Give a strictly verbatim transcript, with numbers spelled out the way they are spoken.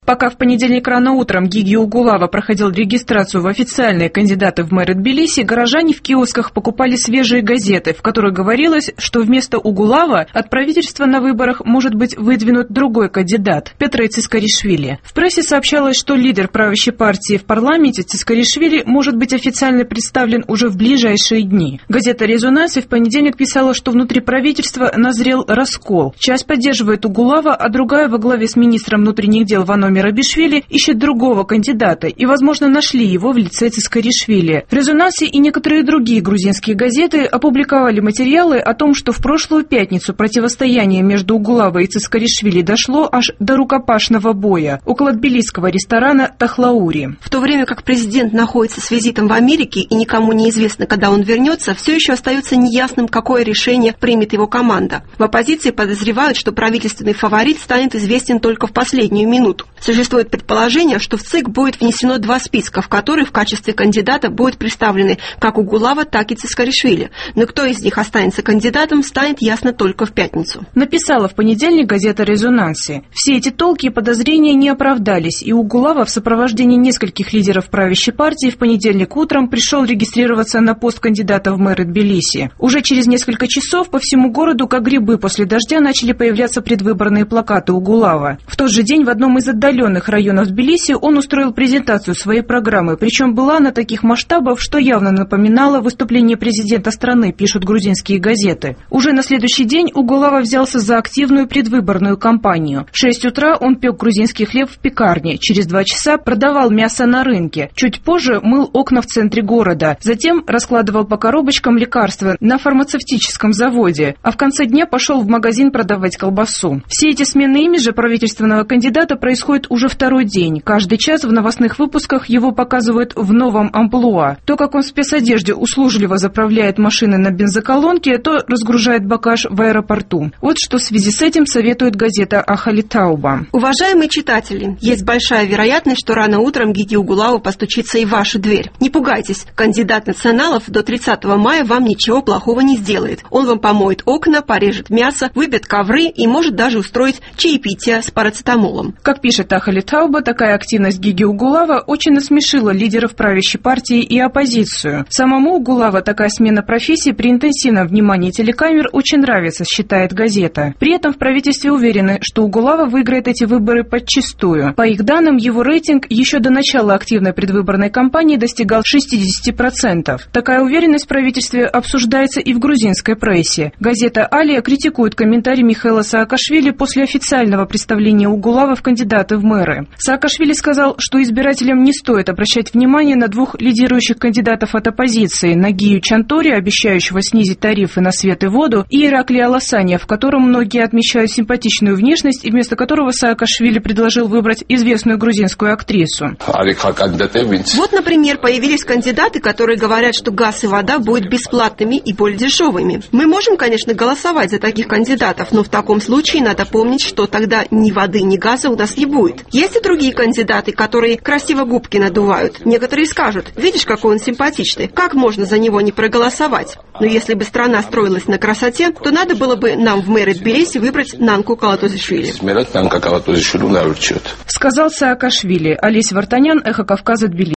Пока в понедельник рано утром Гиги Угулава проходил регистрацию в официальные кандидаты в мэры Тбилиси, горожане в киосках покупали свежие газеты, в которых говорилось, что вместо Угулава от правительства на выборах может быть выдвинут другой кандидат – Петр Цискаришвили. В прессе сообщалось, что лидер правящей партии в парламенте Цискаришвили может быть официально представлен уже в ближайшие дни. Газета «Резонанс» в понедельник писала, что внутри правительства назрел раскол. Часть поддерживает Угулава, а другая во главе с министром внутренних дел Вано Мерабишвили ищет другого кандидата и, возможно, нашли его в лице Цискаришвили. В «Резонансе» и некоторые другие грузинские газеты опубликовали материалы о том, что в прошлую пятницу противостояние между Угулавой и Цискаришвили дошло аж до рукопашного боя около тбилисского ресторана «Тахлаури». В то время как президент находится с визитом в Америке и никому не известно, когда он вернется, все еще остается неясным, какое решение примет его команда. В оппозиции подозревают, что правительственный фаворит станет известен только в последнюю минуту. Существует предположение, что в ЦИК будет внесено два списка, в которые в качестве кандидата будут представлены как Угулава, так и Цискаришвили. Но кто из них останется кандидатом, станет ясно только в пятницу. Написала в понедельник газета «Резонансе». Все эти толки и подозрения не оправдались, и Угулава в сопровождении нескольких лидеров правящей партии в понедельник утром пришел регистрироваться на пост кандидата в мэры Тбилиси. Уже через несколько часов по всему городу, как грибы после дождя, начали появляться предвыборные плакаты Угулава. В тот же день в одном из отдаленных районов Тбилиси он устроил презентацию своей программы, причем была она таких масштабов, что явно напоминала выступление президента страны, пишут грузинские газеты. Уже на следующий день Угулава взялся за активную предвыборную кампанию. В шесть утра он пек грузинский хлеб в пекарне, через два часа продавал мясо на рынке, чуть позже мыл окна в центре города, затем раскладывал по коробочкам лекарства на фармацевтическом заводе, а в конце дня пошел в магазин продавать колбасу. Все эти смены имиджа правительственного кандидата происходят уже второй день. Каждый час в новостных выпусках его показывают в новом амплуа. То, как он в спецодежде услужливо заправляет машины на бензоколонке, то разгружает багаж в аэропорту. Вот что в связи с этим советует газета «Ахали Тауба». Уважаемые читатели, есть большая вероятность, что рано утром Гиги Угулава постучится и в вашу дверь. Не пугайтесь, кандидат националов до тридцатого мая вам ничего плохого не сделает. Он вам помоет окна, порежет мясо, выбьет ковры и может даже устроить чаепитие с парацетамолом. Как пишет Ахали Тауба, такая активность Гиги Угулава очень насмешила лидеров правящей партии и оппозицию. Самому Угулава такая смена профессии при интенсивном внимании телекамер очень нравится, считает газета. При этом в правительстве уверены, что Угулава выиграет эти выборы подчистую. По их данным, его рейтинг еще до начала активной предвыборной кампании достигал шестьдесят процентов. Такая уверенность в правительстве обсуждается и в грузинской прессе. Газета «Алия» критикует комментарий Михаила Саакашвили после официального представления Угулава в кандидаты в мэры. Саакашвили сказал, что избирателям не стоит обращать внимание на двух лидирующих кандидатов от оппозиции – Нагию Чантори, обещающего снизить тарифы на свет и воду, и Ираклия Аласания, в котором многие отмечают симпатичную внешность, и вместо которого Саакашвили предложил выбрать известную грузинскую актрису. Вот, например, появились кандидаты, которые говорят, что газ и вода будут бесплатными и более дешевыми. Мы можем, конечно, голосовать за таких кандидатов, но в таком случае надо помнить, что тогда ни воды, ни газа у нас не будет. Есть и другие кандидаты, которые красиво губки надувают. Некоторые скажут: видишь, какой он симпатичный, как можно за него не проголосовать? Но если бы страна строилась на красоте, то надо было бы нам в мэры Тбилиси выбрать Нанку Калатузишвили. Сказал Саакашвили. Олесь Вартанян, Эхо Кавказа, Тбилиси.